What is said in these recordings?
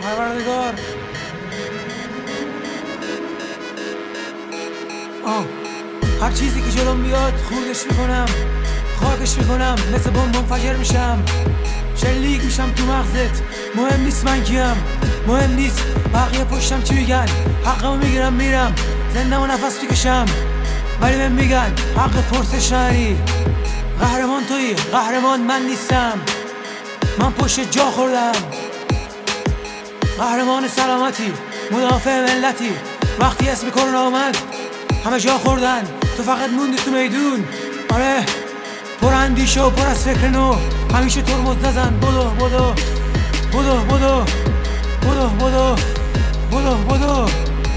پروردگار هر چیزی که جلوم بیاد خوردش میکنم، خاکش میکنم، مثل بمب منفجر میشم، شلیک میشم تو مغزت. مهم نیست من کیم، مهم نیست بقیه پشتم چی میگن، حقمو میگیرم میرم زنده و نفس میکشم. ولی بهم میگن حق پرسش نداری، قهرمان تویی، قهرمان من نیستم. من پشت جا خوردم، قهرمان سلامتی، مدافع ملتی. وقتی اسم کرونا آمد همه جا خوردن، تو فقط موندی تو میدون. آره پر اندیشه و پر از فکر نو، همیشه ترمز نزن. بدو بدو بدو بدو بدو بدو بدو بدو.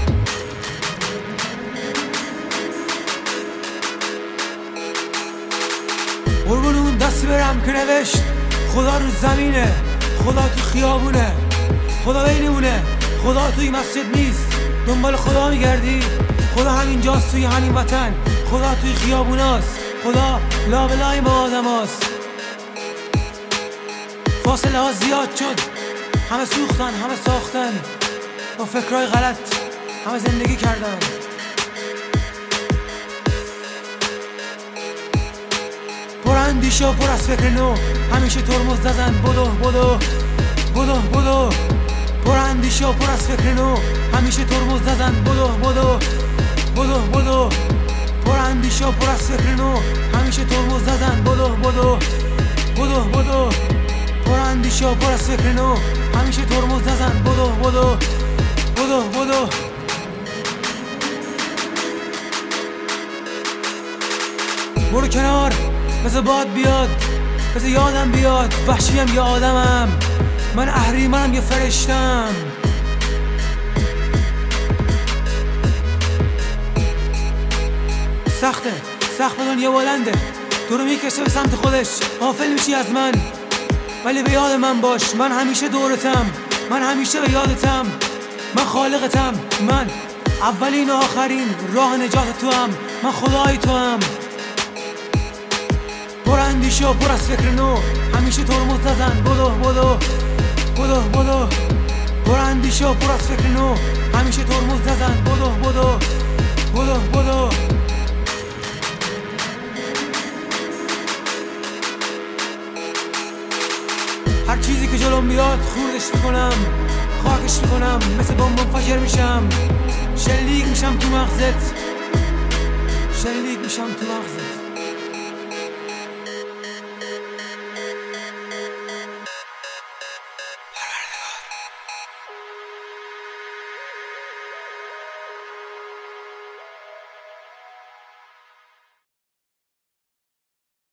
قربون اون دستی برم که نوشت خدا رو زمینه، خدا تو خیابونه، خدا بینمونه، خدا توی مسجد نیست. دنبال خدا میگردی؟ خدا همینجاست توی همین وطن، خدا توی خیابوناست، خدا لابلای ما آدم هاست. فاصله ها زیاد شد، همه سوختن، همه ساختن، با فکرهای غلط همه زندگی کردن. پر اندیشه و پر از فکر نو، همیشه ترمز نزن. بدو بدو بدو بدو. پر اندیشه و پر از فکر نو، همیشه ترمز نزن. بدو بدو بدو بدو. پر اندیشه و پر از فکر نو، همیشه ترمز نزن. بدو بدو بدو بدو. پر اندیشه و پر از فکر نو، همیشه ترمز نزن. بدو بدو بدو بدو. برو کنار، بذار باد بیاد، بذار یادم بیاد وحشیم یا آدمم. من اهریمنم یا فرشتم. سخته، سخت به دنیا بلنده، تو رو میکشه به سمت خودش، غافل میشی از من. ولی به یاد من باش، من همیشه دورتم، من همیشه به یادتم. من خالقتم، من اولین و آخرین راه نجات تو هم، من خدای تو هم. پر اندیشه و پر از فکر نو، همیشه ترمز نزن. بدو بدو بدو بدو. پر اندیشه و پر از فکر نو، همیشه ترمز نزن. بدو بدو بدو بدو. هر چیزی که جلوم بیاد خوردش میکنم، خاکش میکنم، مثل بمب منفجر میشم، شلیک میشم تو مغزت، شلیک میشم تو مغزت.